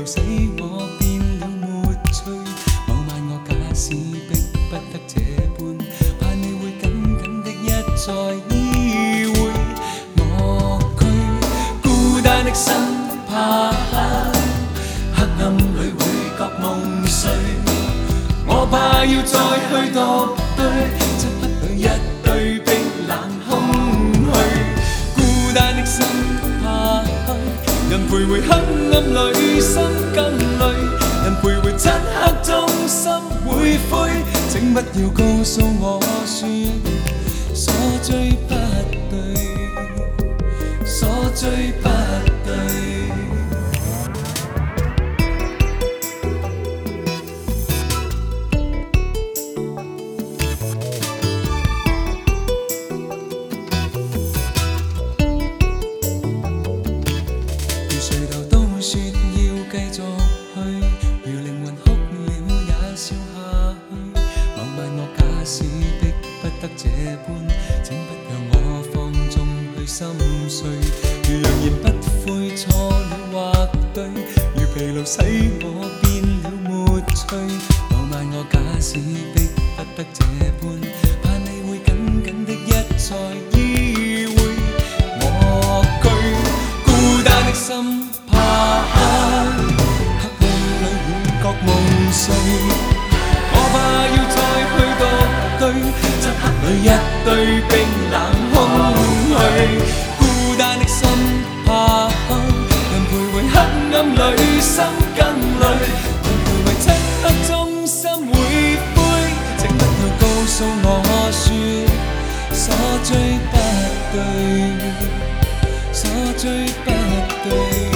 使我變了沒趣。某晚我假使逼不得這般，怕你會緊緊的一再依偎我居。孤單的心怕黑暗裏會覺夢碎，我怕要再去獨對，漆黑裏一對冰冷空虛。孤單的心怕人徘徊黑暗裏心更累，人徘徊漆黑中心會灰。請不要告訴我說所追不對，所追不對。這般，請不讓我放縱去心碎。如揚言不悔錯了或對，如疲勞使我變了沒趣。某晚我假使逼不得這般，怕你會緊緊的一再依偎我居。孤單的心怕黑暗裏會覺夢碎，我怕要再去獨對。一對冰冷空虛，孤單的心怕人徘徊黑暗裏心更累，人徘徊漆黑中心會灰。請不要告訴我說所追不對，所追不對。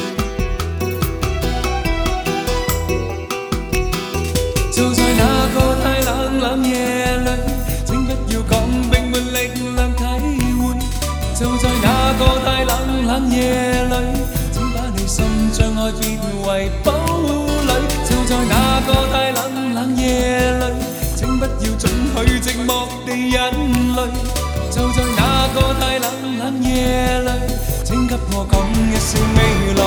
就在那個太冷夜裏，要講並沒力量體會，就在那個太冷夜裏，請把你心將愛變為堡壘。就在那個太冷夜裏，請不要准許寂寞地忍淚。就在那個太冷夜裏，請給我講一聲未來。